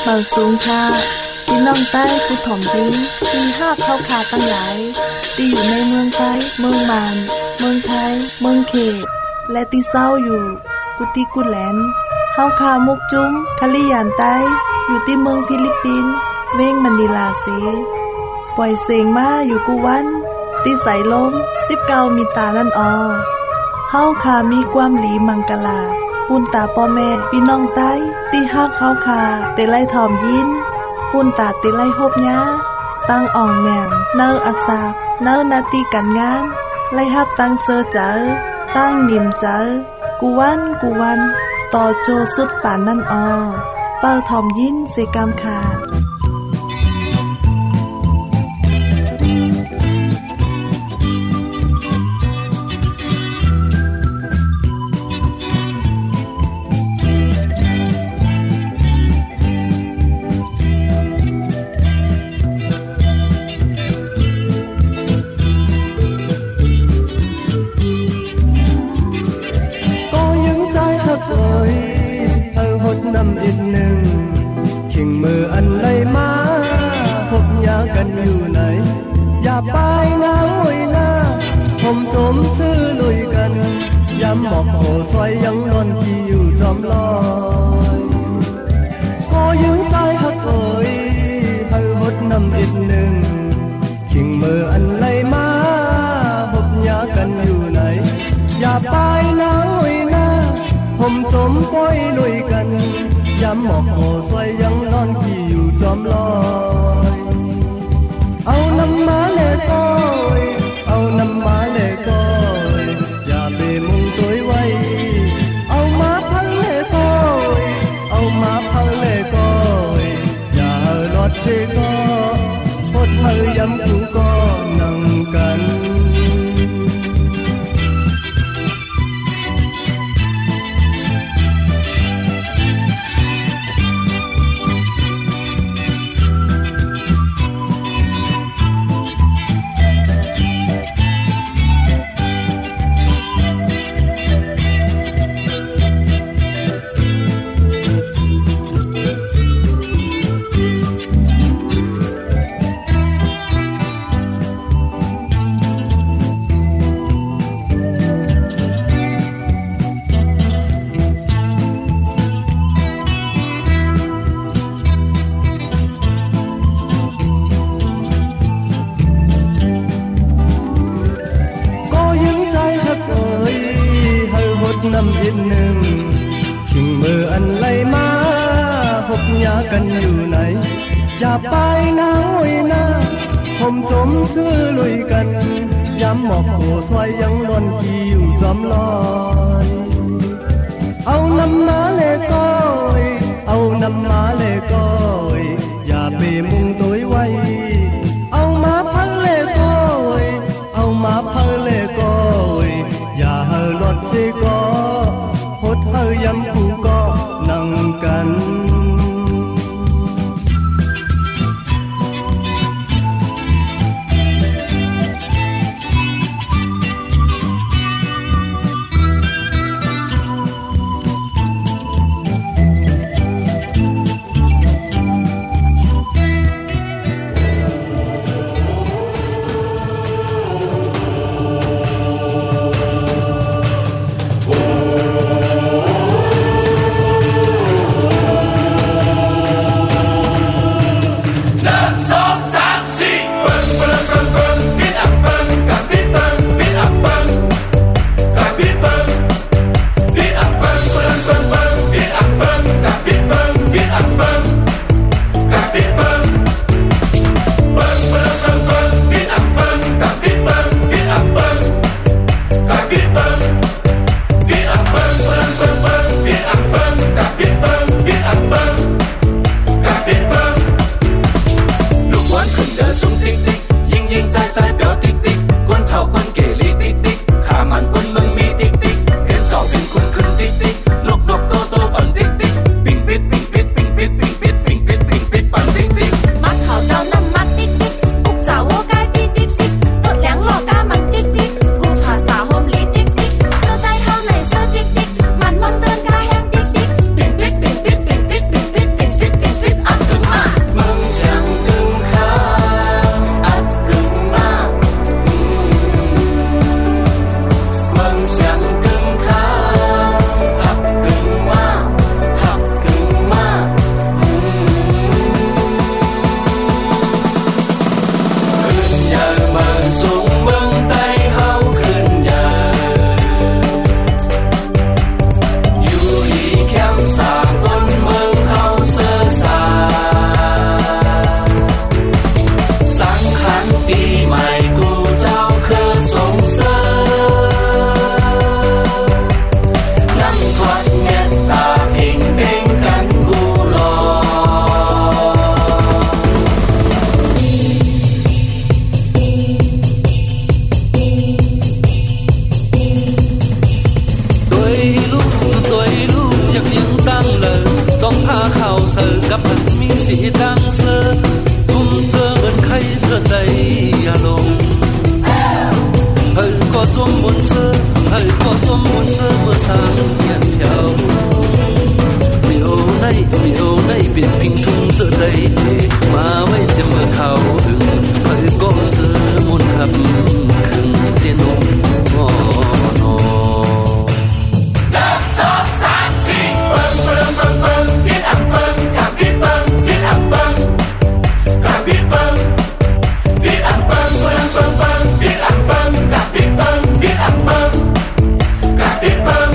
เปิดสูงค่ะพี่น้องใต้ผู้ถ่อมทิ้งตีห้าเข้าขาตั้งหลายตีอยู่ในเมืองใต้เมืองมานเมืองไทยเมืองเขตและตีเศร้าอยู่กุฏิกุแลนเฮาคามุกจุ้มคาลิยานใต้อยู่ที่เมืองฟิลิปปินส์เว้งมันนีลาเซปล่อยเสียงมาอยู่กูวันตีใส่ลม19มีตานั่นออเฮาคามีความหลีมังกลาปุนตาพ่อแม่พี่น้องใต้ตีฮักเฮาคาเตไลทอมยินปุนตาเตไลฮบยาตั้งอ่องแมงเนออาสาเนอนาตีกันงานไล่ฮับตั้งเซอเจอตั้งนิมเจอกูวันต่อโจสุดป่านนั่นออเป้าทอมยินเสกามคาหมอกโหซอยยังนอนที่อยู่จอมลอยก็ยังใจหักเอ่ยเฮาหดนำอีกหนึ่งขิงมืออันไหลมาพบยากันอยู่ไหนอย่าไปน้อยนะผมสมปล่อยลุยกันย้ำหมอกโหซอยยังนอนที่อยู่จอมลอยเอาน้ำมาเลก้อยเอาน้ำมาเลก้อยอย่าไปมุงตัวไว้เอามาพังเลก้อยเอามาพังเลก้อยอย่าลอดเชก้อพดเธอย้ำกูก็นั่งกันน้ำอีกหนึ่งขิงมืออันไหลมาพบยากันอยู่ไหนอย่าไปน้อยนะผมจมซื้อลุยกันย้ำหมอกโหซอยยังนอนที่อยู่จอมลอยเอาน้ำมาเลก้อยเอาน้ำมาเลก้อยอย่าไปมุงตัวไว้เอามาพังเลก้อยเอามาพังเลก้อยอย่าเฮาลดเสียก้อพดเฮาย้ำกูก็นั่งกัน sự gặp hẳn mi sĩ đang sơ giờ gần khay giờ đây à lông hơi có tôm buồn sơ hơi có tôm buồn sơ mưa sáng nhạt theo miêu nay biển bình thung giờ đây mà mấy chim mưa khao hừng hơi có sơ muôn khắp khừng tiên nông ngò nò biết ăn bâng cả biết bâng biết ăn bâng cả biết bâng biết ăn bâng bâng bâng biết ăn bâng cả biết bâng biết ăn bâng cả biết bâng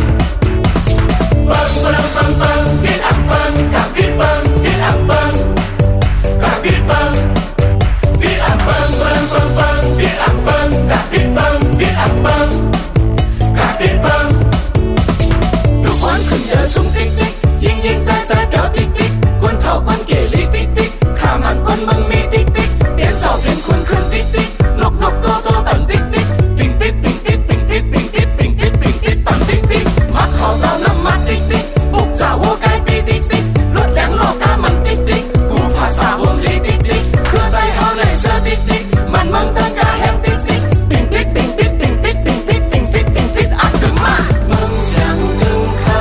bâng biết ăn bâng cả biết bâng biết ăn bâng cả biết bâng biết ăn bâng bâng biết ăn bâng cả biết bâng biết ăn bâng cả biết bâng lúc quán khẩn giờ sung tích tíchยิงยิงใจใจเปียวติ๊กติ๊กกวนเท่ากวนเกลีติ๊กติ๊กข้ามันกวนมึงมีติ๊กติ๊กเปลี่ยนเจ้าเปลี่ยนคุณขึ้นติ๊กติ๊กนกตัวปั่นติ๊กติ๊กปิงปิ๊ดปิงปิ๊ดปิงปิ๊ดปิงปิ๊ดปิงปิ๊ดปิงปิ๊ดปั่นติ๊กติ๊กมัดคอเต่าน้ำมันติ๊กติ๊กบุกจ่าวัวไก่ปีติ๊กติ๊กรถแรงโลกามันติ๊กติ๊กกูภาษาห่วงลีติ๊กติ๊กเครือไตเฮาในเสื้อติ๊กติ๊กมันมึงเดินกาแฮมติ๊กติ๊กปิงปิ๊ดปิงปิ๊ดปิงปิ๊ดปิงปิ๊ดปิงปิ๊ดปิงปิ๊ดอัดกึ่งมามึงช่างกึ่งข้า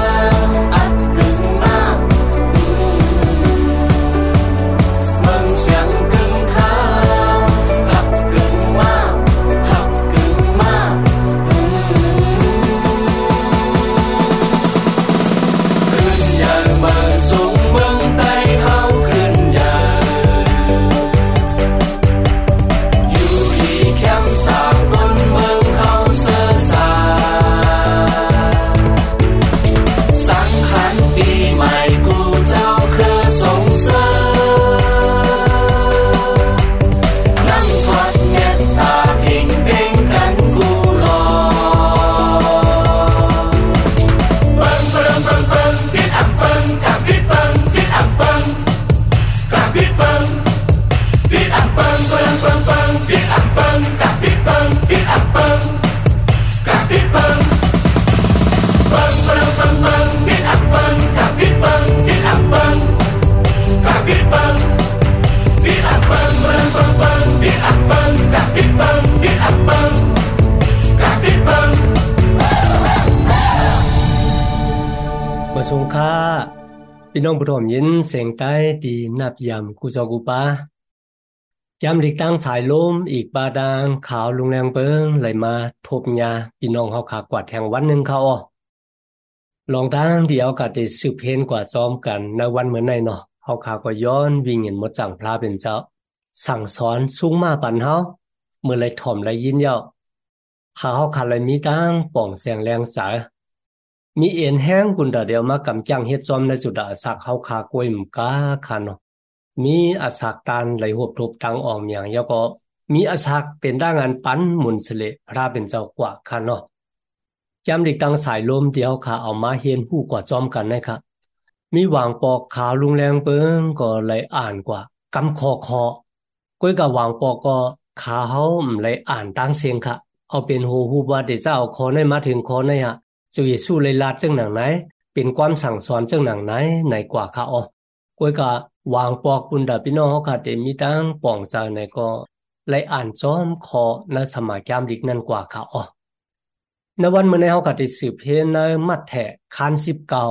สงค่าพี่น้องผู้ชมยินเสียงใต้ตีนับยำกุจกุปายำหลีกตั้งสายลมอีกปาดางขาวลุงแรงเปิงไหลมาทบยาพี่น้องเฮาขากวาดแทงวันนึงเขาลองตั้งเดียวก็ได้สืบเห็นกว่าซ้อมกันในวันเหมือนในเนาะเฮาขาก็ย้อนวิ่งเห็นหมดจังพระเป็นเจ้าสั่งสอนสูงมาปันเฮาเมื่อไหลถ่อมไหลยินเย้าเฮาขาไหลมีตั้งป่องแสงแรงสายมีเอ็นแห้งกุนดาเดียวมากำจังเฮ็ดซ้อมในสุดาสักเฮาขากวยมกาคันเนาะมีอาศักตานไหลหวบทบตังออกอย่างแล้วก็มีอาศักเป็นด้างานปันหมุนสเลพระเป็นเจ้ากว่าคันเนาะจำดิกตังสายลมเดียวค่ะเอามาเฮียนผู้กว่าจอมกันนะคะมีวางปอกขาวลุงแรงเปิงก็เลยอ่านกว่ากำคอก้อยกับวางปอกก็ขาเฮาเลยอ่านตั้งเสียงค่ะเอาเป็นหูฮูบว่าเดี๋ยวจะเอาคอในมาถึงคอในฮะจะเยซูเลยลาดจังหนังไหนเป็นความสั่งสอนจังหนังไหนในกว่าค่ะก้อยกับวางปอกปุนดาพี่น้องเฮาค่ะแต่มีตั้งป่องใจในก็เลยอ่านจ้อมคอในสมัยแก้มดิกนั่นกว่าค่ะในวันเมื่อในเฮาก็ได้สืบเห็นในมัทธิวคัน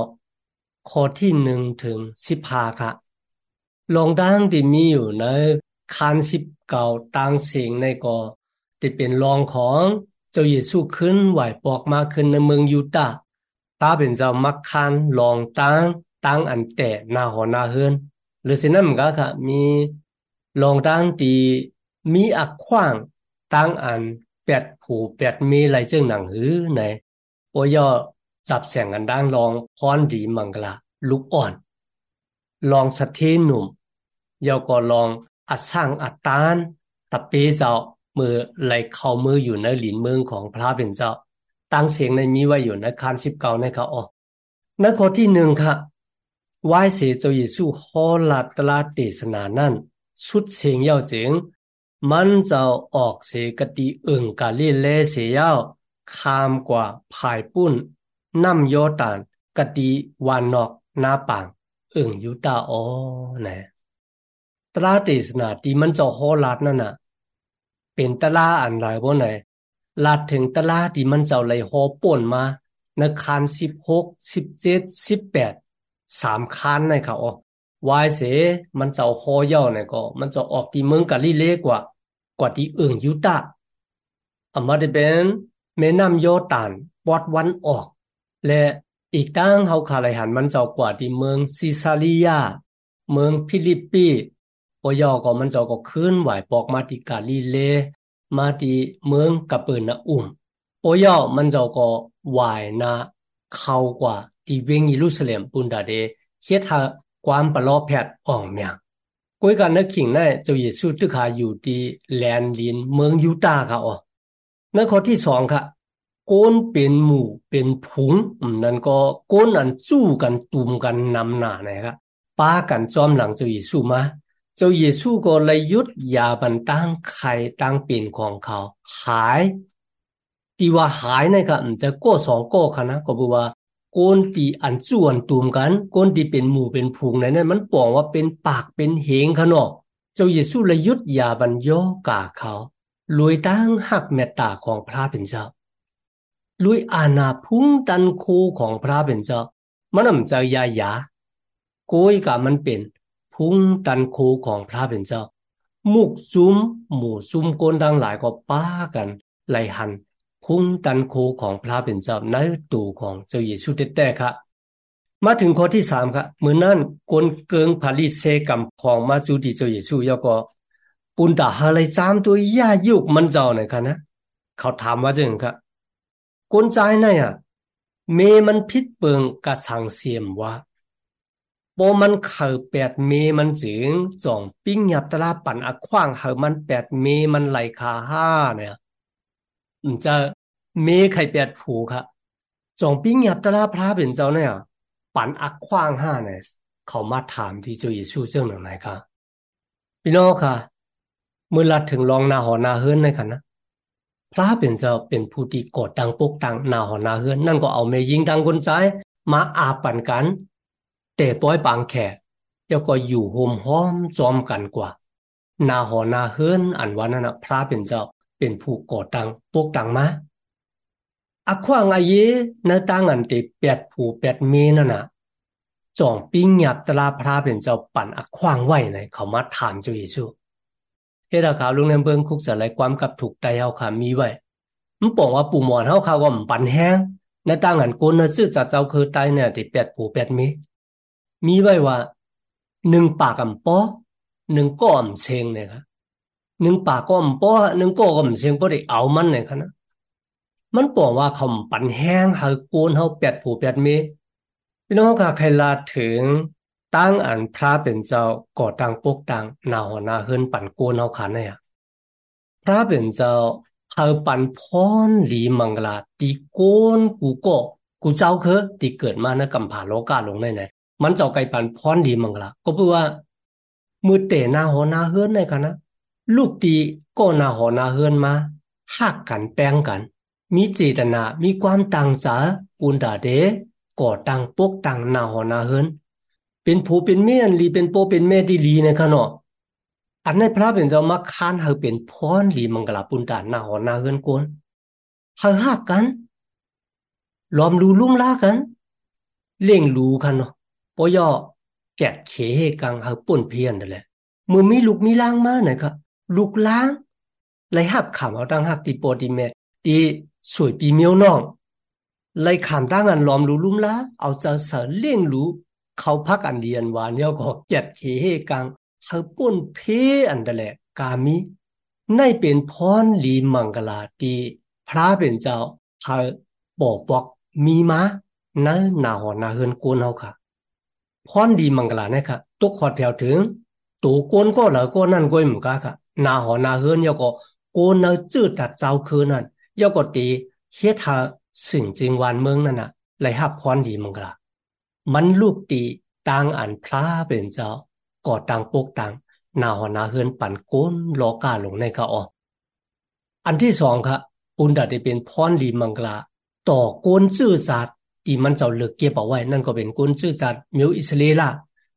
19ข้อที่1ถึง15ค่ะลงดังที่มีอยู่ในคัน19ตังเสียงในก็ที่เป็นรองของเจ้าเยซูขึ้นไหวปอกมาขึ้นในเมืองยูดาห์ตาเป็นเจ้ามักคันรองตังอันแต่หน้าหอหน้าเฮือนหรือสินั้นมันก็ค่ะมีรองดังที่มีอักขว้างตังอัน8ผู8มีไหลจึงหนังหือในโอยอจับแสงกันดังลองพรดีมังกลาลูกอ่อนลองสะเทหนุ่มยอก็ลองอัดสร้างอัดตานตะเปเจ้ามือไหลเข้ามืออยู่ในหลินเมืองของพระเป็นเจ้าตั้งเสียงในมีไว้อยู่ในคัน19ในค่ะในข้อที่1ค่ะไหว้เสเจ้าเยซูฮอลัดตลาดเทศนานั้นสุดเสียงยาวเสียงมันจะออกเสกติกาลิเลเสียาวข้ามกว่าภายปุ้นน้ำโยตานกติวานนอกหน้าปางอยู่ตาอ๋อนะตราเตสนาที่มันจะโหลาดนั่นน่ะเป็นตลาอันไรบ่ไหนลาดถึงตลาที่มันจะไหลโหป่นมาในคัน16 17 18 3คันในเขาอ๋อวายเสมันจะโหย่อเนี่ยก็มันจะออกที่เมืองกาลิเลกว่าที่อยู่ตามาได้เป็นแม่น้ำยอร์ดานปอดวันออกและอีกตั้งเฮาคาไลหันมันเจ้ากว่าที่เมืองซิซาลียาเมืองฟิลิปปีปอยอก็มันเจ้าก็ขึ้นไหวปอกมาที่กาลิเลมาที่เมืองกะเปิลนาอุมปอยอมันเจ้าก็ไหวนะเข้ากว่าที่เวงเยรูซาเล็มปุนดาเดเฮ็ดให้ความปลอแพทย์อ่องเมียงกวยกันนึกขิงได้เจ้าเยซูตึกหาอยู่ที่แลนลินเมืองยูตาห์ค่ะอ๋อในข้อที่2ค่ะโกนเป็นหมู่เป็นผงนั่นก็โกนอันจู้กันตุมกันนำหน้านะครับป้ากันจอมหลังเจ้าเยซูมาเจ้าเยซูก็เลยยุดยาบันตั้งไข่ตั้งเป็นของเขาหายที่ว่าหายนะครับจะก็2ก็ค่ะนะก็บอกว่าโกนที่อันจู้อันตุมกันโกนที่เป็นหมู่เป็นผงนั้นมันปองว่าเป็นปากเป็นเหงค่ะเนาะเจ้าเยซูเลยยุดยาบันย่อกาเขาลอยตั้งหักเมตตาของพระเป็นเจ้าลุยอาณาพุ่งตันโคของพระเป็นเจ้ามันไม่จะยาโกยกะมันเป็นพุ่งตันโคของพระเป็นเจ้ามุกซุมหมู่ซุมโกนดังหลายก็ป้ากันไล่หันพุ่งตันโคของพระเป็นเจ้าในตูของเจ้าเยซูแต่ค่ะมาถึงข้อที่3ค่ะเมื่อนั้นคนเกิงพาริเซกำของมาสู่ที่เจ้าเยซูยก็ปุนตาหาเลย3ตัวยายุกมันเจ้าหน่อยค่ะนะเขาถามว่าจังค่ะคนใจน่ะเมมันพิษเปิงกะสังเสียมว่าปอมันเข้า8เมมันจึงจ่องปิ้งหยับตะลาปั่นอะขว้างเฮามัน8เมมันไหลคา5เนี่ยจะเมไข่8ผูค่ะจ่องปิ้งหยับตะลาพระเป็นเจ้าเนี่ยปั่นอะขว้าง5เนี่ยเขามาถามที่เจ้าเยซูเรื่องไหนค่ะพี่น้องค่ะเมื่อลัดถึงลองนาหอนาเฮิรนในค่ะนะพระเป็นเจ้าเป็นผู้ที่กดดังปกตังนาหอนาเฮือนนั่นก็เอาเมยิงดังคนใจมาอาปันกันแต่ป้อยปางแขกแล้วก็อยู่โฮมห้อมจอมกันกว่านาหอนาเฮือนอันว่านั่นนะพระเป็นเจ้าเป็นผู้กดดังปกตังมาอักขวางอาเยในตั้งอันติ8ผู้8เมนั่นน่ะจ่องปิ้งหยับตลาพระเป็นเจ้าปั่นอักขวางไว้ในเขามาถามเจ้าเยซูเฮ็ดข่าวลุงในเบิ่งคุกจะไหลความกับถูกใจเฮาค่ะมีไว้มันบอกว่าปู่หมอนเฮาเขาก็ปันแห้งในต่างหันโกนน่ะซื่อจัดเจ้าคือตายเนี่ยที่8ผู้8เมมีไว้ว่า1ปากอำป้อ1ก้อมเชงเนี่ยครับ1ปากก้อมป้อ1ก้อมเชงบ่ได้เอามันเนี่ยค่ะนะมันบอกว่าเขาปันแห้งเฮาโกนเฮา8ผู้8เมพี่น้องค่ะใครลาถึงตั้งอันพระเป็นเจ้าก่อตั้งปกตังนาหอนาเฮิรนปั่นโกนเฮาขันเนี่ยพระเป็นเจ้าเขาปั่นพรหลีมังกลาตีโกนกูเจ้าคือที่เกิดมาในกัมพาโลกาลงไหนมันเจ้าไก่ปั่นพรหลีมังกลาก็เพราะว่ามือเตนาหอนาเฮิรนในค่ะนะลูกตีก็นาหอนาเฮิรนมาหักกันแป้งกันมีเจตนามีความตั้งใจอุนดาเดก่อตั้งปกตังนาหอนาเฮิรนเป็นผู้เป็นแม่อันลีเป็นโปเป็นแม่ที่ลีนะคะเนาะอันในพระเป็นเจ้ามาค้านเฮาเป็นพรลีมังกลาปุนตานาหอนาเฮิรนโกนเฮาฮักกันล้อมรูลุ่มลากันเล่งรูกันเนาะปอย่อแกะเขเฮกังเฮาป่นเพียนนั่นแหละมือมีลูกมีล้างมาหน่อยครับลูกล้างไล่หับขำเอาตั้งหักที่โปที่แม่ที่สวยปีเมียวน้องไล่ขำตั้งอันล้อมรูลุ่มลาเอาจะเสเล่งรูเขาพักอันเดียนวานเนี่ยก็แกะเขเฮกังเฮาป่นเพอันนั่นแหละกามีในเป็นพรลีมังกลาที่พระเป็นเจ้าเฮาบอกมีมาในนาหอนาเฮิรนโกนเฮาค่ะพรลีมังกลาเนี่ยค่ะตกขอดแถวถึงตัวโกนก็แล้วก็นั่นก็เหมือนกันค่ะนาหอนาเฮิรนเนี่ยก็โกนเนจืดตัดเจ้าคือนั่นยก็ตีเฮ็ดหาสิ่งจริงวานเมืองนั่นน่ะไหลหับพรลีมังกลามันลูกตีต่างอันพระเป็นเจ้าก่อตั้งปกตังนาหอนาเฮิรนปั่นโกนโลกาลงในกะอออันที่2ค่ะปุนดาได้เป็นพรลีมังกลาต่อโกนซื่อสัตย์ที่มันเจ้าเลือกเก็บเอาไว้นั่นก็เป็นโกนซื่อสัตย์มิวอิสราเอล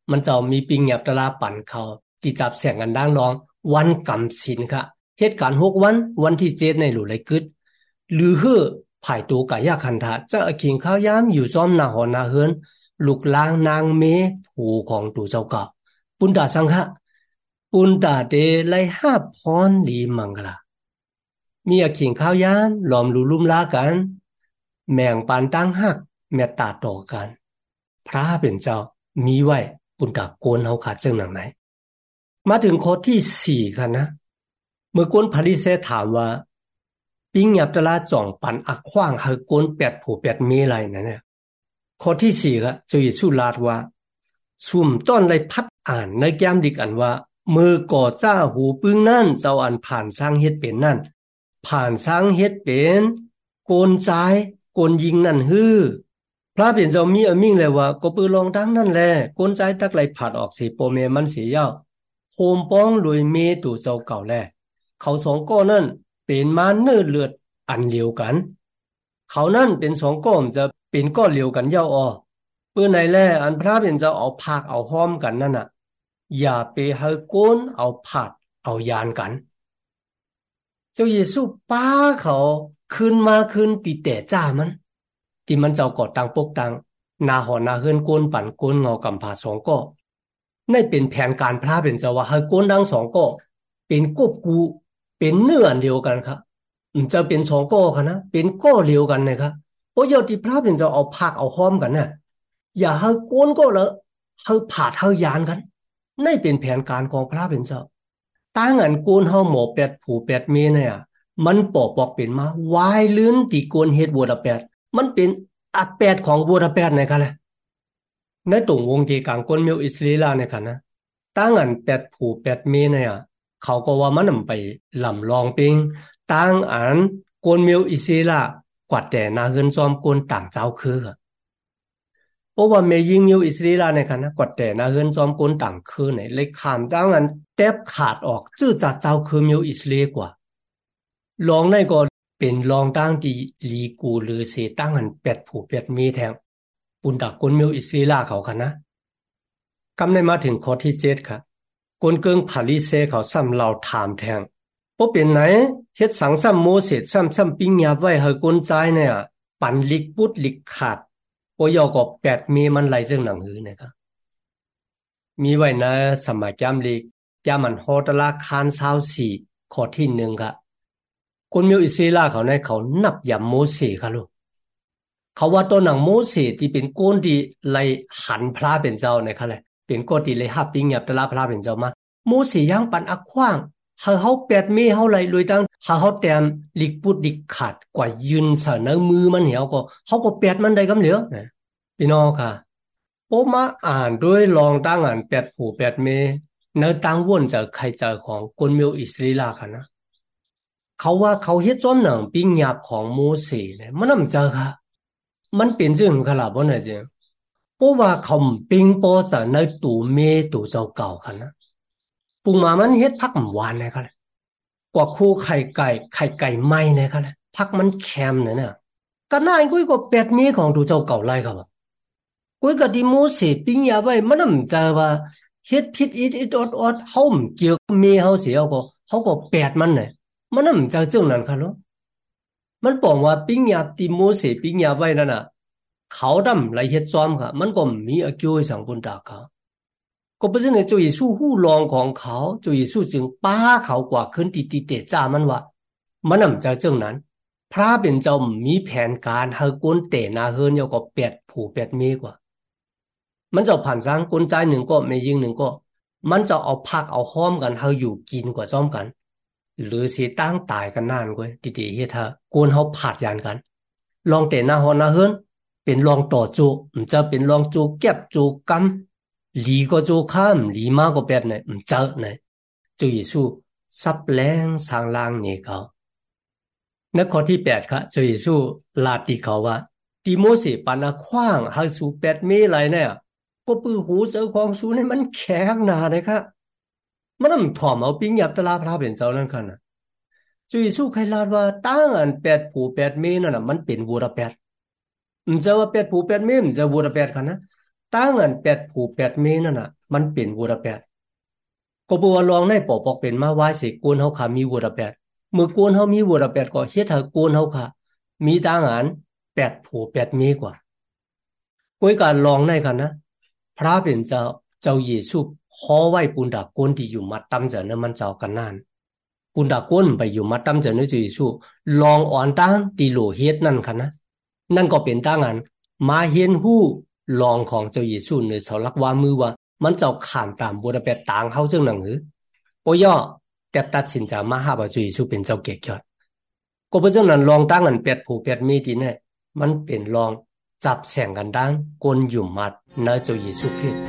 มันจะมีปิงหยับตลาปั่นเขาที่จับแสงกันด้านรองวันกำศีลค่ะเหตุการณ์6วันที่7ในหลุเลยกึดหรือฮื้อภายตัวกายคันธะจะขิงข้าวยามอยู่ซ้อมนาหอนาเฮือนลูกลางนางเมผูของตู่เจ้าเก่าปุณตาสังฆะปุณตาเดไลห้าพรลีมังกลามีขิงข้าวยามหลอมลุลุ่มลากันแม่งปานตั้งหักเมตตาต่อกันพระเป็นเจ้ามีไว้ปุณตาโกนเฮาขาดซึ่งหนังไหนมาถึงข้อที่4กันนะเมื่อกวนพาริเซถามว่าปิงหยับตะลาจ่องปันอักขว้างเฮากวน8ผู้8เมไรนะเนี่ยข้อที่4ก็จะยิสุลาดว่าซุ่มต้นเลยพัดอ่านในแก้มดิกอันว่ามือก่อจ้าหูปึ้งนั่นเจ้าอันผ่านสร้างเฮ็ดเป็นนั่นผ่านสร้างเฮ็ดเป็นโกนใจโกนยิงนั่นฮื้อพระเป็นเจ้ามีมิ่งเลยว่าก็ปือลองดังนั่นแลโกนใจตักไหลผัดออกสิโปเมมันสิยาวโฮมป้องลุยเมตู่เจ้าเก่าแลเขาสองก้อนั่นเป็นมาเนื้อเลือดอันเดียวกันเขานั่นเป็นสองก้อมจะเป็นก้อเดียวกันยาวอ้อเปื้อไหนแลอันพระเป็นเจ้าเอาภาคเอาห้อมกันนั่นน่ะอย่าไปให้โกนเอาผาดเอายานกันเจ้าเยซูป้าเขาขึ้นมาขึ้นติแต่จ้ามันที่มันเจ้าก่อตังปกตังนาหอนาเฮือนโกนปั่นโกนเงากำผาสองก้อในเป็นแผนการพระเป็นเจ้าว่าให้โกนดังสองก้อเป็นกบกูเป็นเนื้อเดียวกันครับจะเป็นสองก้อค่ะนะเป็นก้อเดียวกันนะครับโอ้ยที่พระเป็นเจ้าเอาภาคเอาห้อมกันน่ะอย่าให้โกนก็เลยให้ผาดให้ยานกันนี่เป็นแผนการของพระเป็นเจ้าตั้งอันโกนเฮาหมอ8ผู้8เมเนี่ยมันปอกเป็นมาวายลื้นที่โกนเฮ็ดวัวละ8มันเป็นอั8ของวัวละ8นะครับแหละในตรงวงเกกลางคนเมียวอิสราเอลเนี่ยค่ะนะตั้งอัน8ผู้8เมเนี่ยเขาก็ว่ามันไปลำลองปิงตั้งอันโกนเมียวอิสราเอลกว่าแต่นาเฮือนซ้อมโกนต่างเจ้าคือเพราะว่าเมยิงนิวอิสราเอลเนี่ยค่ะนะกว่าแต่นาเฮือนซ้อมโกนต่างคือไหนเลยขามตั้งอันแทบขาดออกจื้อจากเจ้าคือมิวอิสราเอลกว่าลองในก็เป็นลองตั้งที่ลีกูหรือเสตั้งอัน8ผู้8มีแทงปุนดักคนมิวอิสราเอลเขาค่ะนะกำได้มาถึงข้อที่7ค่ะคนเกิงพาริเซเขาซ้ำเราถามแทงบ่เป็นไหนเฮ็ดสังซ้ำโมเสสซ้ำปิ้งยาไว้ให้คนใจเนี่ยปั่นลิกปุดลิกขาดโอยอก็8มีมันไหลซึ่งหนังหือนะครับมีไว้นะสมัยจำลิกจามันฮอตลาคาน24ข้อที่1ค่ะคนมิวอิสราเอลเขาในเขานับยามโมเสสค่ะลูกเขาว่าตัวหนังโมเสสที่เป็นโกนที่ไล่หันพระเป็นเจ้านะครับแหละเป็นโกนที่ไล่หับปิ้งยาตลาพระเป็นเจ้ามาโมเสสยังปั่นอักขว้างเฮา8มีเฮาไหลลุยตั้งเฮาแต้มลิกปุดลิกขาดกว่ายืนเสนอมือมันเหี่ยวก็เฮาก็8มันได้กำเหลือนะพี่น้องค่ะโอมาอ่านด้วยลองตั้งอ่าน8ผู้8เมเนื้อตั้งวนจากใครเจอของคนมิวอิสราเอลค่ะนะเขาว่าเขาเฮ็ดจ้อมหนังปิ้งหยาบของโมเสสเนี่ยมันนำเจอค่ะมันเป็นจังค่ะล่ะบ่น่ะจิเพราะว่าเขาปิ้งปอซะในตู่เมตู่เจ้าเก่าค่ะนะปุงมามันเฮ็ดพักหวานเลยค่ะกว่าคู่ไข่ไก่ไหม้เนี่ยค่ะพักมันแคมเนี่ยก็น่ากุ้ยก็8เมของตู่เจ้าเก่าไล่ครับกุ้ยก็ดิโมเสสปิ้งยาไว้มันนำเจอว่าเฮ็ดผิดอิดอดเฮาเกี่ยวเมเฮาเสียก็เฮาก็8มันเนี่ยมันนำเจอจังนั้นค่ะลูกมันบอกว่าปิ้งยาติโมเสสปิ้งยาไว้นั่นน่ะเขาดำไหลเฮ็ดซ้อมค่ะมันก็มีอเกี่ยวสังบุญตาเขาก็เพราะฉะนั้นเจ้าเยซูฮู้ลองของเขาเจ้าเยซูจึงป้าเขากว่าขึ้นติเตจ้ามันว่ามันนำเจอจังนั้นพระเป็นเจ้ามีแผนการให้กวนเตนาเฮือนยก็8ผู้8เมกว่ามันจะผ่านสร้างกวนใจ1ก็ไม่ยิง1ก็มันจะเอาพักเอาห้อมกันให้อยู่กินกว่าซ้อมกันหรือสิตั้งตายกันนานกว่าติเฮ็ดถ้ากวนเฮาผาดยานกันลองเตนาฮอนาเฮือนเป็นลองต่อจูมันจะเป็นลองจูเก็บจูกำหลีก็จูข้ามหลีมากก็8เนี่ยมันเจอเนี่ยเจ้าเยซูซับแรงสร้างล่างนี่เขาในข้อที่8ครับเจ้าเยซูลาติเขาว่าติโมเสสปานะขว้างให้สู่8เมไหลเนี่ยก็ปือหูเจ้าของสูให้มันแข็งหนาเลยครับมันนำถ่อมเอาปิ้งหยับตะลาพระเป็นเจ้านั่นค่ะนะเจ้าเยซูใครลาดว่าตั้งอัน8ผู้8เมนั่นน่ะมันเป็นวัวละ8มันจะว่า8ผู้8เมมันจะวัวละ8ค่ะนะตั้งอัน8ผู้8เมนั่นน่ะมันเป็นวัวละ8ก็บ่ว่าลองในปอปอกเป็นมาว่าสิโกนเฮาค่ะมีวัวละ8มื้อโกนเฮามีวัวละ8ก็เฮ็ดให้โกนเฮาค่ะมีตั้งอัน8ผู้8เมกว่าก้อยการลองในค่ะนะพระเป็นเจ้าเยซูขอไว้ปุณดากนที่อยู่มัดตำจะนั้นมันเจ้ากันนานปุณดากนไปอยู่มัดตำจะนั้นเยซูลองอ่อนตั้งตีโลเฮ็ดนั่นค่ะนะนั่นก็เป็นตั้งอันมาเห็นฮู้ลองของเจ้าเยซูในเสาลักว่ามือว่ามันเจ้าขามตามบัวแปดต่างเฮาซึ่งหนังหือปย่อแต่ตัดสินใจมาหาว่าเจ้าเยซูเป็นเจ้าเก่งยอดก็เพราะฉะนั้นลองตั้งอัน8ผู้8มีที่เนี่ยมันเป็นลองจับแสงกันดังกนอยู่มัดในเจ้าเยซูคริสต์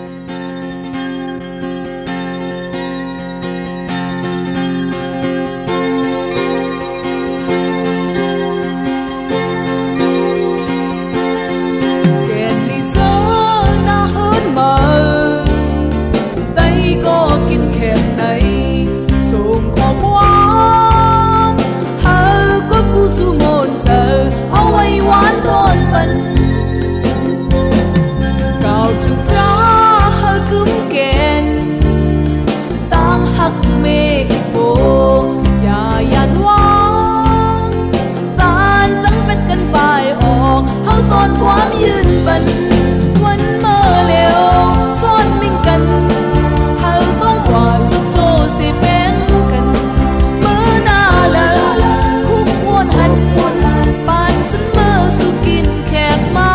ความยืนบันวันเมื่อเร็วซ้อนมิ่งกันเฮาต้องว่าสุดโจสิแบ่งกันเมื่อหน้าละคุกมวนหันปานสันเมื่อสุกินแขกมา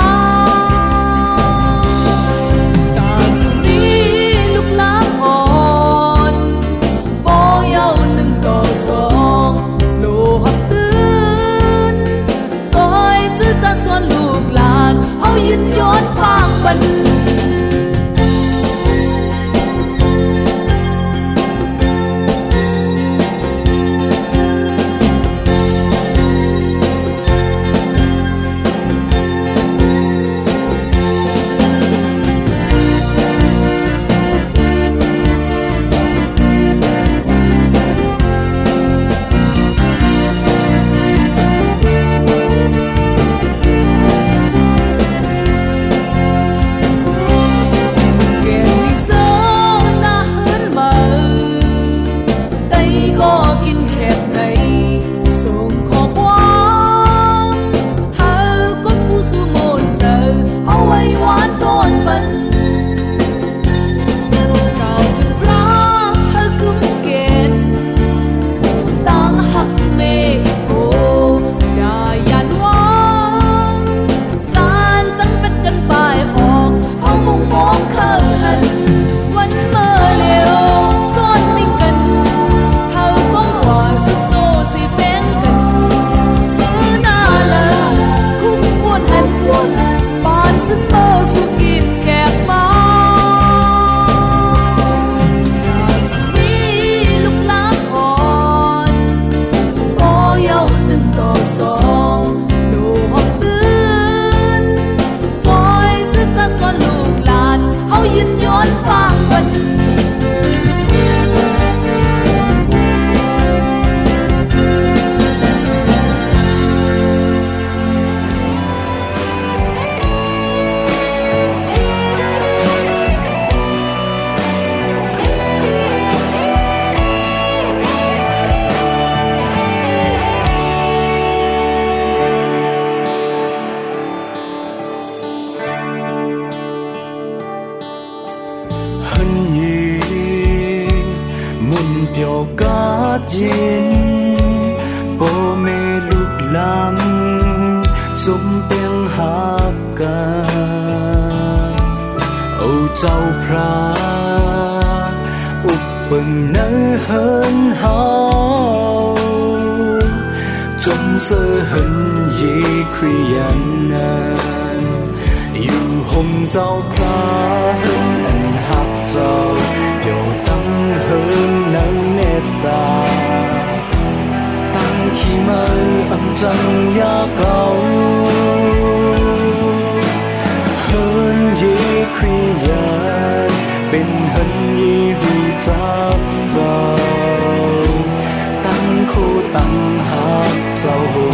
ตาสุนีลุกล้างอ่อนบ่เย้า1ต่อ2โลหักตื่นซอยจื้อจะส่วนลูกหลานเฮายืนย้อนฟางบัน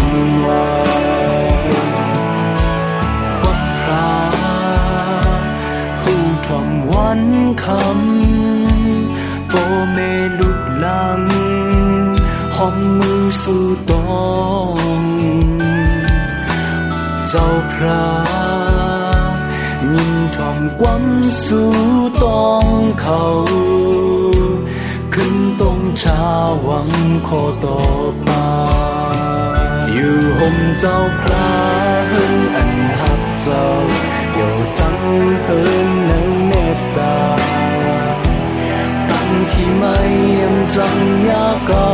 พำโปเมลุกลังหอมมือสู่ตองเจ้าพระยินทอมความสู่ตองเขาขึ้นตรงชาหวังขอต่อไปอยู่ห่มเจ้าพระเฮินอันหักเจ้าอยู่ตั้งเฮินในเมตตาตั้งที่ไม่ยำจังยาเก่า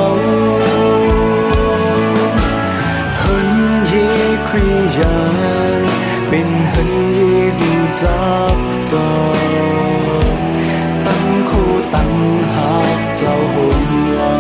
เฮินเยคริยานเป็นเฮินเยหูจักเจ้าตั้งคู่ตั้งหักเจ้าห่มว่า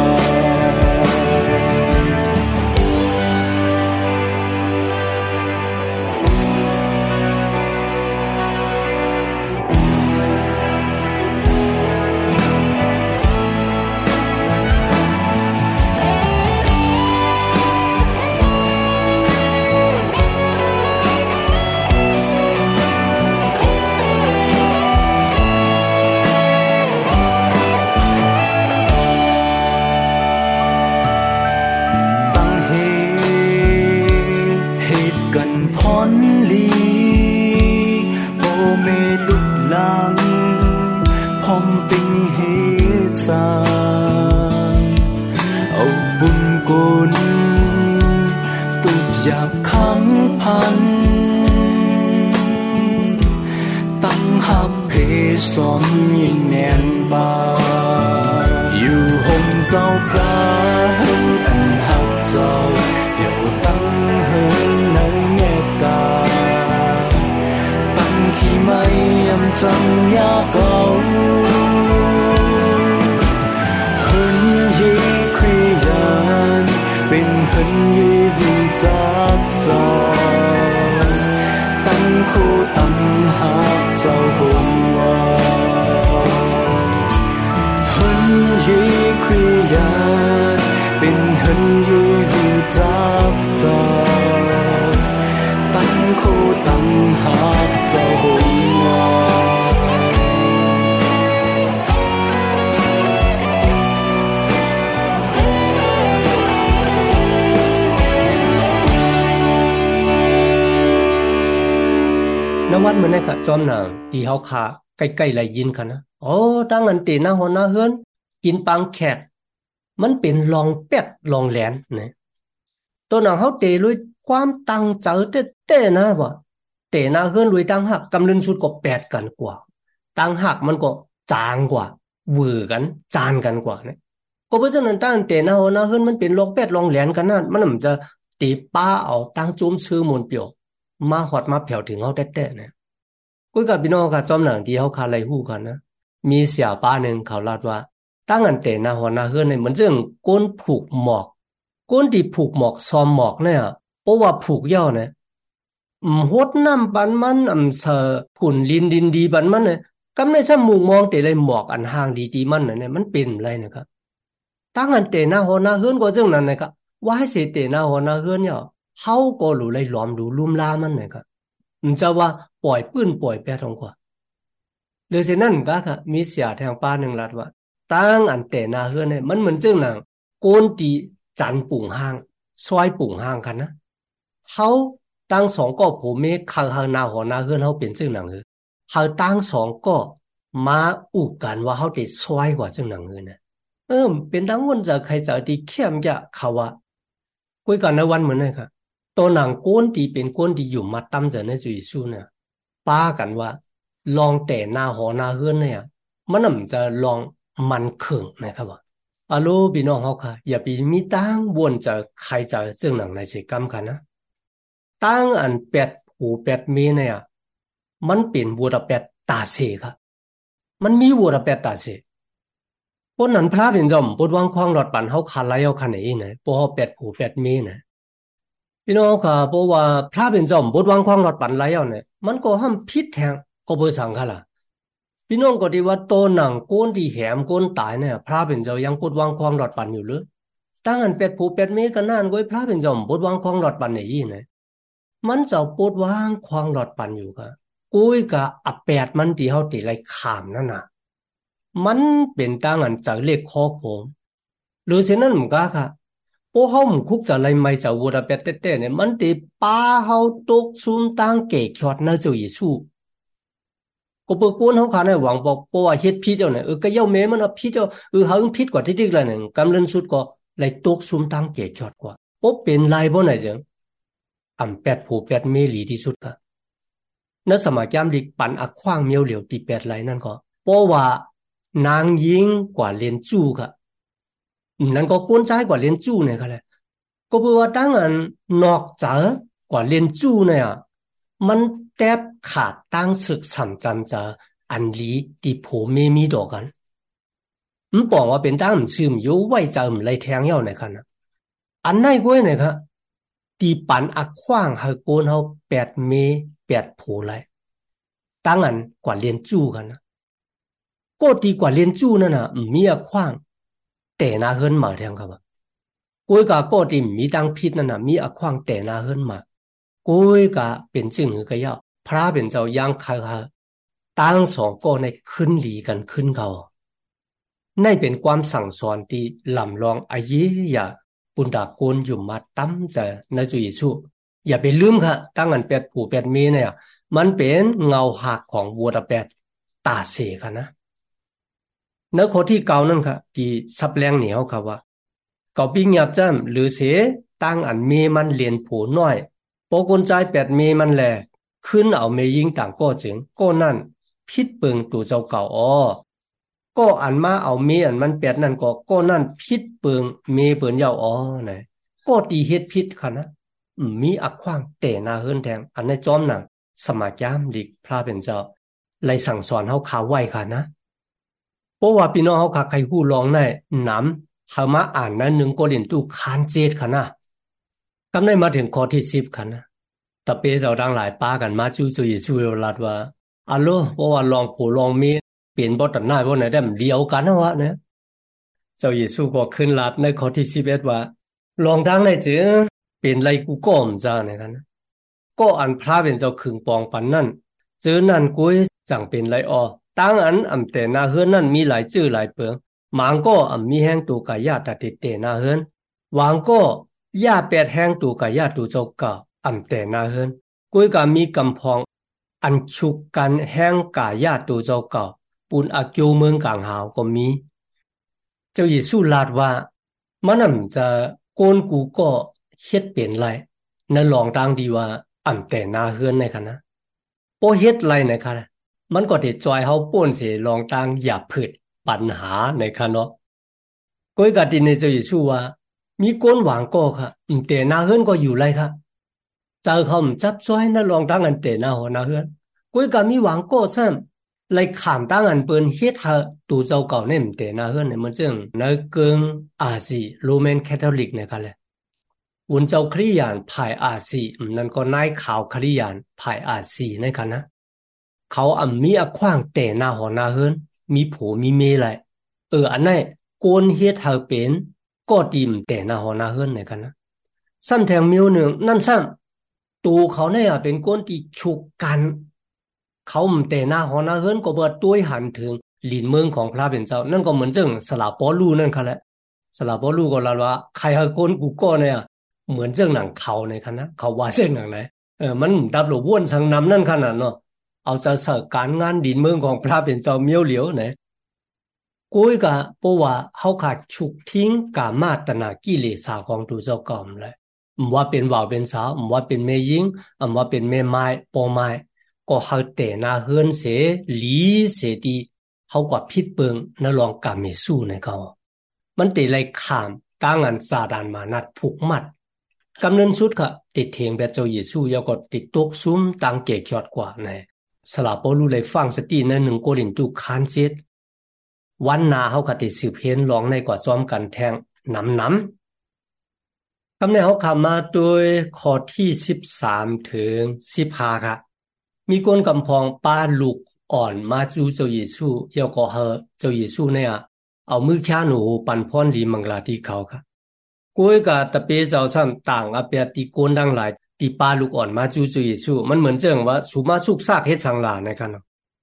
สอนยินแนนบาอยู่ห่มเจ้าพระเฮินอันหักเจ้าอย่าตั้งเฮินในเมตตาตั้งขี้ไม่ยำจังยาเก่าเฮินเยคริยานเป็นเฮินเยหูจักเจ้าตั้งคู่ตั้งหักเจ้าห่มเฮินเยคริยานเป็นเฮินเยหูจักเจ้าตั้งคู่ตั้งหักเจ้าห่มว่านวัดมื้อนั้นก็จอมหนังที่เฮาขาใกล้ๆไหลยินคั่นนะโอ้ตั้งอันเตหน้าหอหน้าเฮือนกินปังแขกมันเป็นลองเป็ดลองแหลนนะตัวหนังเฮาเตลุยความตั้งใจเต้ๆนะบ่เตหน้าเฮือนลุยตั้งหักกำลึงสุดก็แปดกันกว่าตั้งหักมันก็จางกว่าหวือกันจานกันกว่านะก็เพราะฉะนั้นตั้งเตหน้าหอหน้าเฮือนมันเป็นลองเป็ดลองแหลนกันนั่นมันจะตีป้าเอาตั้งจุ้มชื่อมนเปียวมาฮอดมาแผ่วถึงเฮาแต้ๆนะกุยกับพี่น้องก็จอมหนังที่เฮาคาไลฮู้กันนะมีเสียป้านึงเขาลาดว่าตั้งอันเตหน้าหอหน้าเฮือนนี่เหมือนจังก้นผูกหมอกก้นที่ผูกหมอกซ้อมหมอกเนี่ยเพราะว่าผูกยาวนะฮดน้ำปันมันเสผุ่นลินดินดีปันมันเนี่ยกำในซะมุงมองแต่เลยหมอกอันห่างดีๆมันเนี่ยมันเป็นไรนะครับตั้งอันเตหน้าหอหน้าเฮือนก็จังนั้นนะครับว่าให้เสเตหน้าหอหน้าเฮือนเนี่ยเฮาก็รู้เลยล้อมดูลุ่มลามันนะครับมันจะว่าปล่อยปื้นปล่อยแปดองกว่าเลยเช่นนั้นก็ค่ะมีเสียทางป้านึงลัดว่าตั้งอันเตหน้าเฮือนเนี่ยมันเหมือนจังหนังโกนตีจันปุ่งห่างซอยปุ่งห่างกันนะเฮาตั้งสองก็ผู้เมฆข้างหน้าหอหน้าเฮือนเฮาเป็นจังหนังคือเฮาตั้งสองก็มาอุกกันว่าเฮาได้ซอยกว่าจังหนังคือนะเป็นทั้งวันจะใครจะที่เข้มยะเขาว่าคุยกันในวันเหมือนนั้นค่ะตัวหนังโกนตีเป็นโกนที่อยู่มาตั้มจะในจุยสู้เนี่ยป้ากันว่าลองแต่หน้าหอหน้าเฮือนเนี่ยมันจะลองมันเขิงนะครับว่าอะโลพี่น้องเฮาค่ะอย่าไปมีตั้งวนจะใครจะซึ่งหนังในสิกรรมค่ะนะตั้งอันเป็ดหูเป็ดมีเนี่ยมันเป็นวัวเป็ดตาเสครับมันมีวัวเป็ดตาเสพวกนั้นพระเป็นจอมปวดวางควางหลอดปั่นเฮาคันไล่เอาคันไหนนะพวกเฮาเป็ดหูเป็ดมีนะพี่น้องค่ะเพราะว่าพระเป็นจอมปวดวางควางหลอดปั่นไล่เอาเนี่ยมันก็ห้ามพิษแทงก็บ่สังค่ะล่ะพี่น้องก็ที่ว่าโตหนังโกนที่แหมโกนตายเนี่ยพระเป็นเจ้ายังปวดวางควางหลอดปั่นอยู่หรือตั้งอันเป็ดผูเป็ดมีกันนั่นก็พระเป็นจอมปวดวางควางหลอดปั่นนี่นะมันเจ้าปวดวางควางหลอดปั่นอยู่ค่ะกุ้ยกะอับแปดมันที่เฮาติไล่ขามนั่นน่ะมันเป็นต่างอันจากเลขข้อโขมหรือเช่นนั้นมันก็ค่ะพวกเฮามันคุกจะไล่ไม่จะวัวเป็ดเต้ๆเนี่ยมันติป้าเฮาตกซุมต่างเกขอดนะเจ้าเยซูก็เปิดกวนเฮาค่ะในหวังบอกเพราะว่าเฮ็ดผิดเจ้าเนี่ยก็เย่าแม่มันน่ะผิดเจ้าเฮาผิดกว่าที่ๆแล้วเนี่ยกำลังสุดก็ไล่ตกซุมต่างเกขอดกว่าบ่เป็นไรบ่ไหนจังแปดผู้แปดเมลีที่สุดค่ะณสมัยยามลิกปันอักขว้างเมียวเหลียวตีแปดไหลนั่นก็เพราะว่านางยิงกว่าเรียนจู้ค่ะนั่นก็ก้นใจกว่าเรียนจู้เนี่ยค่ะแหละก็เพราะว่าตั้งอันนอกจากกว่าเรียนจู้เนี่ยมันแทบขาดตั้งศึกสัมจันจะอันลีตีโผเมมีดอกกันมันบอกว่าเป็นตั้งซึมอยู่ไว้จะไรแทงเย่าเนี่ยค่ะนะอันไหนก็เนี่ยค่ะตีปันอักขว้างให้โกนเฮา8เม8โผไหลตั้งอันกว่าเรียนจู้กันนะก็ดีกว่าเรียนจู้นั่นน่ะมีอักขว้างแต่นาเฮิรนมาแทงครับกุ้ยก็ดีมีตั้งพิษนั่นน่ะมีอักขว้างแต่นาเฮิรนมากุ้ยก็เป็นจึงหือก็ยาวพระเป็นเจ้าย่างคาตั้งสองก็ในขึ้นหลีกันขึ้นเขาในเป็นความสั่งสอนที่ลำลองอายีอย่าปุณดาโกนอยู่มาตั้มจะในจุยสู้อย่าไปลืมค่ะตั้งอัน8ผู้8เมเนี่ยมันเป็นเงาหักของวัวตะ8ตาเสค่ะนะเนื้อข้อที่เก่านั่นค่ะที่ซับแรงเหนียวค่ะว่าเก่าปิ้งหยับจ้ำหรือเสตั้งอันเมมันเรียนผู้น้อยโปกนใจ8เมมันแลขึ้นเอาเมยิงต่างก็จึงก็นั่นพิษเปิงตัวเจ้าเก่าก็อันมาเอาเมอันมัน8นั่นก็นั่นพิษเปิงเมเปิ่นยาวนะก็ตีเฮ็ดพิษค่ะนะมีอักขว้างแต่นาเฮิรนแทงอันในจอมหนังสมัยยามลิกพระเป็นเจ้าไล่สั่งสอนเฮาข่าวไว้ค่ะนะเพราะว่าพี่น้องเฮาค่ะใครฮู้ลองได้นำเฮามาอ่านนะ1โครินธ์คาน7ค่ะนะกำได้มาถึงข้อที่10ค่ะนะตะเปเจ้าทั้งหลายปากันมาจู้ๆเยซูรัดว่าอัลโลเพราะว่าลองผู้ลองมีเปลี่ยนบ่ตันหน้าบ่ไหนได้มันเดียวกันนะวะเนี่ยเจ้าเยซูก็ขึ้นลัดในข้อที่11ว่าลองทางไหนจื้อเป็นไรกูก็มจ้าเนี่ยกันนะก็อันพระเป็นเจ้าขึงปองปันนั่นเจอนั่นกุ้ยจังเป็นไรตั้งอันแต่นาเฮือนนั่นมีหลายชื่อหลายเปิงหมางก็มีแห้งตูกายาตัดเตนาเฮือนวางก็ย่า8แห้งตูกายาตูเจ้าเก่าแต่นาเฮือนกุ้ยก็มีกำพองอันชุกกันแห้งกายาตูเจ้าเก่าปูนอาเกียวเมืองกลางหาวก็มีเจ้าเยซูลาดว่ามันน่ะจะโกนกูก็เฮ็ดเป็นไรในลองดังดีว่าแต่นาเฮือนในค่ะนะบ่เฮ็ดไรในค่ะมันก็สิจอยเฮาป่นสิลองดังอย่าพืชปัญหาในค่ะเนาะก้อยกะติในเจ้าเยซูว่ามีโกนหวังก็ค่ะแต่นาเฮือนก็อยู่ไรค่ะเจอเขาจับจอยในลองดังอันแต่นาหอนาเฮือนก้อยกะมีหวังก็ซ้ำไล่ขามตั้งอันเปิ้นเฮ็ดหาตูเจ้าเก่าเนี่ยแต่นาเฮือนเนี่ยมันจึงในเกิงอาซีโรมันคาทอลิกเนี่ยค่ะแหละวุนเจ้าคริสเตียนภายอาซีนั่นก็นายข่าวคริสเตียนภายอาซีในค่ะนะเขามีอักขว้างแต่นาหอนาเฮือนมีผู้มีเมไหลอันนั้นโกนเฮ็ดหาเป็นก็ดีมแต่นาหอนาเฮือนในค่ะนะซ้ำแทงมิวนึงนั่นซ้ำตูเขาเนี่ยเป็นโกนที่ฉุกกันเขาแต่หน้าหอนาเฮิรนก็เบิดต้วยหันถึงหลินเมืองของพระเป็นเจ้านั่นก็เหมือนจึงสลาปอลูนั่นค่ะแหละสลาปอลูก็ลาว่าใครให้คนกูก็เนี่ยเหมือนจึงหนังเขาในค่ะนะเขาว่าจึงหนังไหนมันดับหลบวนสังนำนั่นขนาดเนาะเอาจะเสกการงานดินเมืองของพระเป็นเจ้าเมียวเหลียวไหนกุ้ยก็เพราะว่าเฮาขาดฉุกทิ้งกามาตนากิเลสของตัวเจ้าก่อมเลยว่าเป็นว่าวเป็นสาวว่าเป็นแม่หญิงว่าเป็นแม่ไม้ปอไม้ก็เฮาแต่นาเฮือนเสหลีเสดีเฮาก็ผิดเปิงนลองกาเมสู้ในเขามันติไล่ข้ามตั้งอันซาดานมานัดผูกมัดกำเนิดสุดค่ะติดเถียงแบบเจ้าเยซูยก็ติดตกซุ้มตังเกยอดกว่าในสลาปอลูเลยฟังสติใน1โครินธ์คาน7วันนาเฮาก็ติสืบเห็นลองในกว่าซ้อมกันแทงน้ำคำนี้เฮาเข้ามาโดยข้อที่13ถึง15ค่ะมีคนกำพองป้าลูกอ่อนมาจูเจ้าเยซูยก็เฮเจ้าเยซูเนี่ยเอามือแค่หนูปันพรลีมังลาที่เขาค่ะกุ้ยกับตะเปเจ้าซ้ำต่างอเปียติโกนดังหลายที่ป้าลูกอ่อนมาจูเจ้าเยซูมันเหมือนเจิงว่าสุมาสุกซากเฮ็ดสังลาในค่ะเนาะเจ้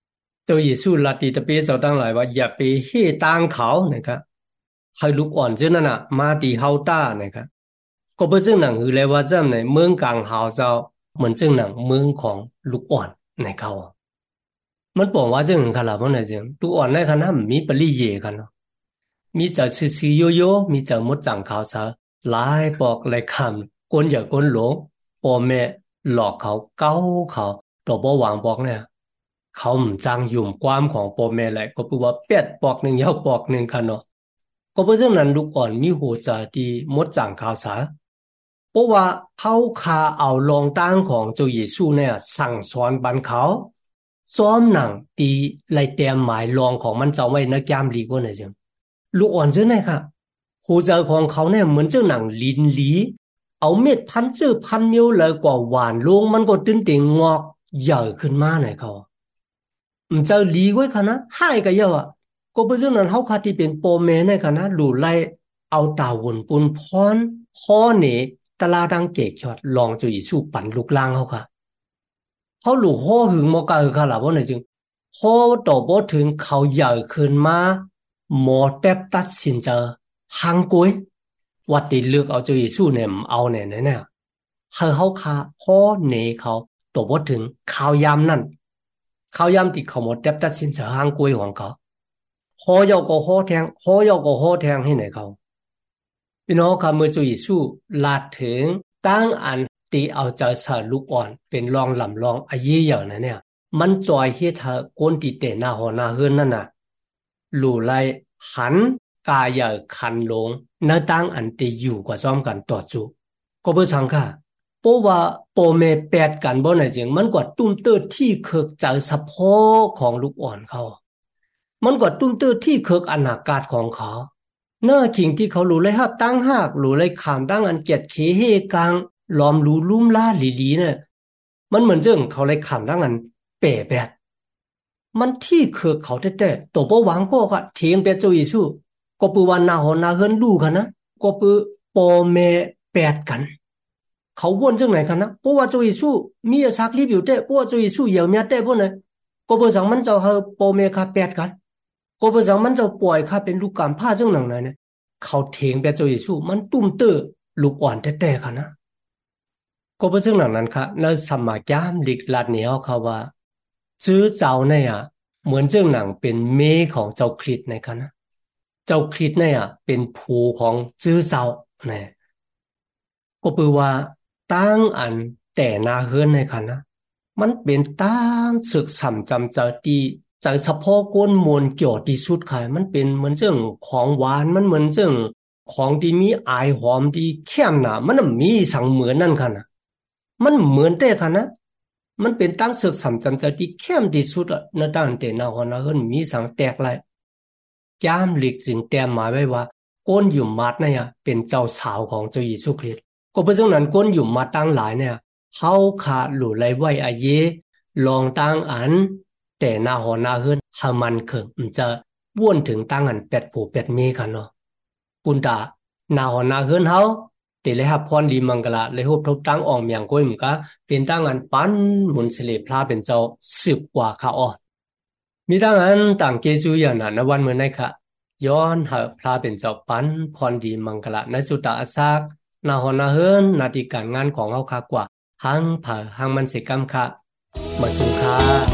จ้าเยซูลัดดีตะเปเจ้าตั้งหลายว่าอย่าไปเฮ่ตางเขานะครับให้ลูกอ่อนเจ้านั่นน่ะมาตีเฮาต้านะครับก็เพื่อจึงหนังหือเลยว่าเจ้าในเมืองกลางหาวเจ้าเหมือนจึงหนังเมืองของลูกอ่อนในเขามันบอกว่าจึงขนาดนั้นจริงลูกอ่อนในขณะมีปริเยกันเนาะมีจะซื่อๆโยๆมีจะมดจังเขาซะหลายบอกหลายคำคนอย่าคนหลงพ่อแม่หลอกเขาเก้าเขาตัวบ่หวังบอกเนี่ยเขาจังยุ่มความของพ่อแม่แหละก็คือว่าเป็ดปอกหนึ่งยาวปอกหนึ่งค่ะเนาะก็เพราะฉะนั้นลูกอ่อนมีหัวใจที่มดจังเขาซะเพราะว่าเขาคาเอาลองตั้งของเจ้าเยซูเนี่ยสั่งสอนบันเขาซ้อมหนังตีไล่เตรียมหมายลองของมันจะไว้ในแก้มลีกว่าไหนจังลูกอ่อนเจ้าไหนค่ะหัวใจของเขาเนี่ยเหมือนเจ้าหนังลินลีเอาเม็ดพันเจ้าพันนิ้วเลยกว่าหวานลงมันก็ตื่นเต้นงอกใหญ่ขึ้นมาไหนเขามันจะลีไว้ค่ะนะให้ก็เยอะอ่ะก็เพราะฉะนั้นเขาคาที่เป็นโปรเมในค่ะนะหลู่ไล่เอาตาวนปุนพรข้อเหนตลาดังเกกชอดลองจะอีสู้ปั่นลูกล่างเขาค่ะเขาหลู่ข้อหึงมอกาคือค่ะล่ะเพราะไหนจึงข้อต่อบ่ถึงเขาใหญ่ขึ้นมาหมอแทบตัดสินใจหังกุ้ยว่าติเลือกเอาเจ้าเยซูเนี่ยเอาเนี่ยเขาคาข้อเหนเขาต่อบ่ถึงข่าวยามนั่นข่าวยามที่เขาหมดแทบตัดสินใจหังกุ้ยของเขาข้อยาวก็ข้อแทงข้อยาวก็ข้อแทงให้ไหนเขาพี่น้องค่ะเมื่อเจ้าเยซูลาดถึงตั้งอันตีเอาใจใส่ลูกอ่อนเป็นรองลำรองอายุอย่างนั้นเนี่ยมันจอยเฮ็ดให้คนที่เตะหน้าหอหน้าเฮือนนั่นน่ะหลู่ไล่หันกายใหญ่คันลงในตั้งอันตีอยู่กว่าซ้อมกันต่อจูก็เพื่อสังค่ะเพราะว่าโปเมแปดกันบ่ไหนจริงมันกว่าตุ้มเตอร์ที่เคิกใจสะโพกของลูกอ่อนเขามันกว่าตุ้มเตอร์ที่เคิกอนาคตของเขาหน้าขิงที่เขารู้เลยครับตั้งหากรู้เลยขามตั้งอันเกียดเคเฮกลางล้อมรู้ลุ่มล่าหลีๆเนี่ยมันเหมือนเรื่องเขาเลยขามตั้งอันเป๋แบบมันที่เคิกเขาแต่ตัวบ่หวังก็เถียงเปเจ้าเยซูก็ปือวันนาหอนาเฮิรนลูกกันนะก็ปือโปเมแปดกันเขาวนจังไหนกันนะเพราะว่าเจ้าเยซูมีสักรีบอยู่แต่เพราะว่าเจ้าเยซูเหี่ยวเมียแต่พวกนั้นก็เพื่อสังมันจะเฮาโปเมคาแปดกันก็เพื่อสังมันจะป่วยค่ะเป็นลูกกำพร้าจังหนังไหนเนี่ยเขาเถียงเปเจ้าเยซูมันตุ้มเตอลูกอ่อนแต่ค่ะนะก็เพื่อจังหนังนั้นค่ะในสมัยยามลิกลาดเหนียวเขาว่าจื้อเจ้าเนี่ยเหมือนจังหนังเป็นเมของเจ้าคริสต์ในค่ะนะเจ้าคริสต์เนี่ยเป็นผูของจื้อเจ้าเนี่ยก็แปลว่าตั้งอันแต่นาเฮือนในค่ะนะมันเป็นตั้งศึกสำจำใจที่ใจเฉพาะก้นมวลเกี่ยวที่สุดค่ะมันเป็นเหมือนเรื่องของหวานมันเหมือนเรื่องของที่มีอายหอมที่เข้มน่ะมันมีสังเหมือนนั่นค่ะนะมันเหมือนแต่ค่ะนะมันเป็นตั้งศึกสำจำใจที่เข้มที่สุดอะในด้านแต่นาหอนาเฮือนมีสังแตกเลยยามหลีกจึงแต้มหมายไว้ว่าก้นหยุ่มมัดเนี่ยเป็นเจ้าสาวของเจ้าเยซูคริสต์ก็เพราะฉะนั้นก้นหยุ่มมัดตั้งหลายเนี่ยเขาขาหลู่ไล่ไว้อาเยลองตั้งอันแต่หน้าหอหน้าเฮือนหามันเขิงมันจะว่วนถึงตั้งอันเป็ดผูเป็ดเมกันเนาะปุนตาหน้าหอหน้าเฮือนเขาแต่เลยครับพรดีมังกลาเลยฮบทบตั้งอ่องเมียงก้อยมันก็เป็นตั้งอันปั้นมุนเสลพลาเป็นเจ้าสืบกว่าเขาอ่อมีตั้งอันต่างเกจูอย่างนั้นในวันเมื่อไหร่ค่ะย้อนหาพลาเป็นเจ้าปั้นพรดีมังกลาในสุตตะอาซากหน้าหอหน้าเฮือนนาทีการงานของเขาค่ะกว่าหังผ่าหังมันสิกรรมค่ะมาสู่ค่ะ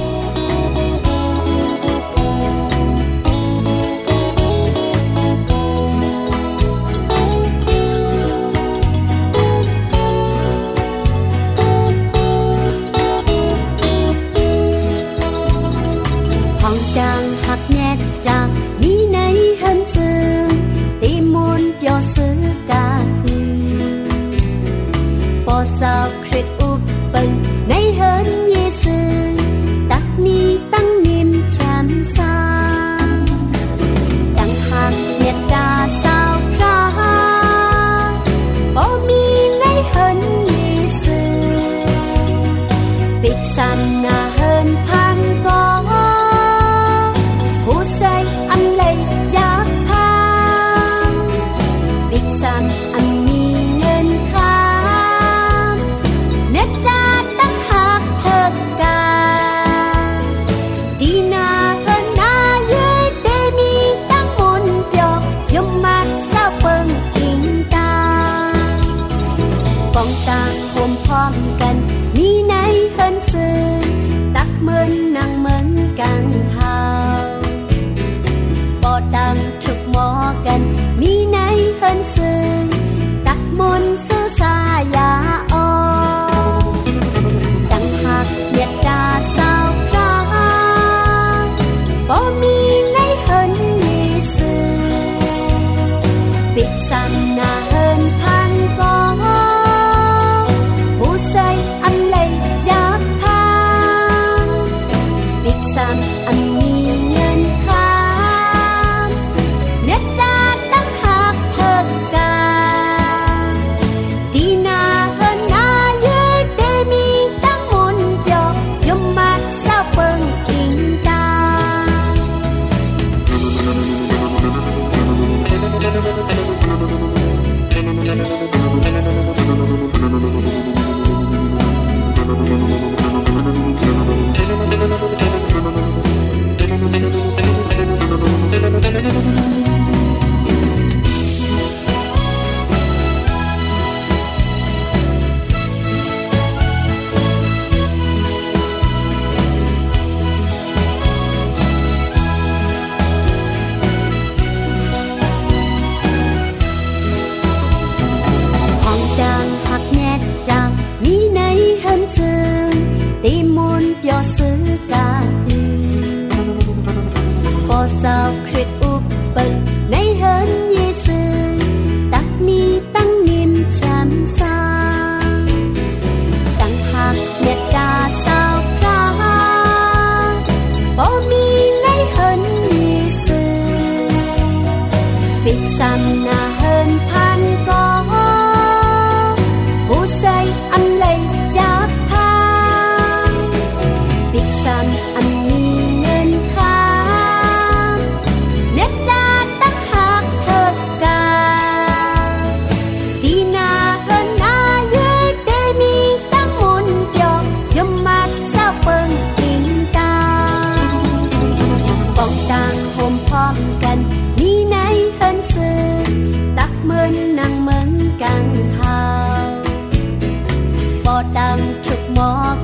ห้องจางหักแยกจางมีในหันซื้อตีมูลยอซื้อกาฮือปอสาวคริสอุปเปิงในเฮินเยซูตัก tăng thực mò gần mi nay hơn sương tắc môn sư xa ya o tăng hạt nhật ra sao ra bỏ mi nay hơn như sương biết sang na hơn than có bố say ăn lấy giáp than biết sang ăn mi nhân khám nét ra đắc hạt thật ca đi na hơn na dễ để mi tăng môn cho chôm mát sao bâng tình ta Hoàng trang hạt nhẹ trang mi nay hơn sương tìm muốn cho xứ ca tư có sao khuyết úp bừng nay hơn như sương tắc mi tăng niềm chăm sang tăng hạt nhẹ ra sao ca bỏ mi nay hơn như sương biết sam na hơn than có bố say ăn lấy giáp than biết san ăn mi ngân khám nét ra tắc hạt thật ca đi na hơn na dễ để mi tăng môn cho chôm mát sao bâng tình ta bóng tang hôm phom gần mi nay hơn sương tắc mơn năng mơn càng hào bỏ tăng thực mò